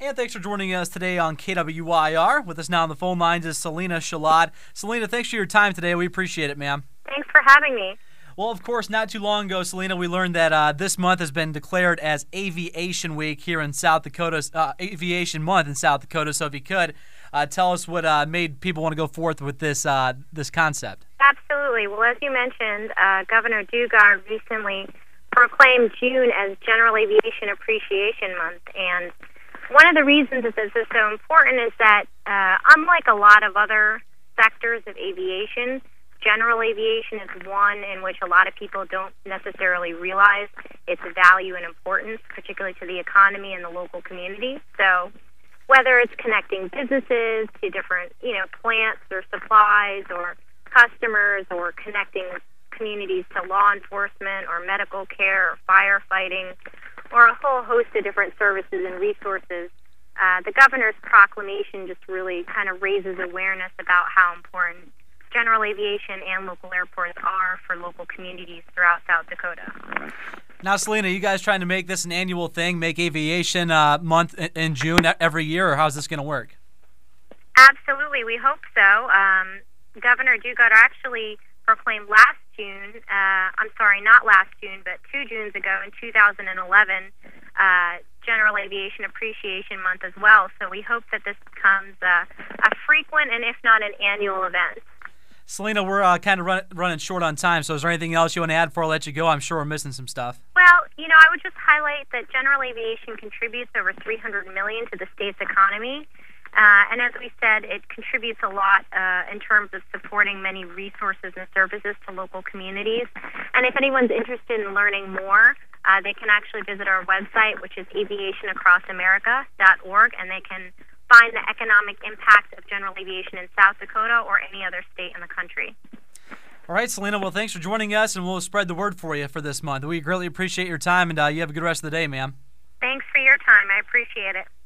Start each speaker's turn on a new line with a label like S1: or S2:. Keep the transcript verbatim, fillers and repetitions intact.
S1: And thanks for joining us today on K W I R. With us now on the phone lines is Selena Shalad. Selena, thanks for your time today. We appreciate it, ma'am.
S2: Thanks for having me.
S1: Well, of course, not too long ago, Selena, we learned that uh, this month has been declared as Aviation Week here in South Dakota, uh, Aviation Month in South Dakota. So if you could, uh, tell us what uh, made people want to go forth with this uh, this concept.
S2: Absolutely. Well, as you mentioned, uh, Governor Daugaard recently proclaimed June as General Aviation Appreciation Month. And one of the reasons that this is so important is that, uh, unlike a lot of other sectors of aviation, general aviation is one in which a lot of people don't necessarily realize its value and importance, particularly to the economy and the local community. So whether it's connecting businesses to different, you know, plants or supplies or customers, or connecting communities to law enforcement or medical care or firefighting, or a whole host of different services and resources, uh, the governor's proclamation just really kind of raises awareness about how important general aviation and local airports are for local communities throughout South Dakota.
S1: Now, Selena, you guys trying to make this an annual thing, make Aviation uh, Month in June every year, or how's this going to work?
S2: Absolutely, we hope so. Um, Governor Daugaard actually proclaimed last June, uh, I'm sorry, not last June, but two Junes ago in two thousand eleven, uh, General Aviation Appreciation Month as well. So we hope that this becomes uh, a frequent and if not an annual event.
S1: Selena, we're uh, kind of run, running short on time, so is there anything else you want to add before I let you go? I'm sure we're missing some stuff.
S2: Well, you know, I would just highlight that general aviation contributes over three hundred million dollars to the state's economy. Uh, and as we said, it contributes a lot uh, in terms of supporting many resources and services to local communities. And if anyone's interested in learning more, uh, they can actually visit our website, which is aviation across america dot org, and they can find the economic impact of general aviation in South Dakota or any other state in the country.
S1: All right, Selena, well, thanks for joining us, and we'll spread the word for you for this month. We greatly appreciate your time, and uh, you have a good rest of the day, ma'am.
S2: Thanks for your time. I appreciate it.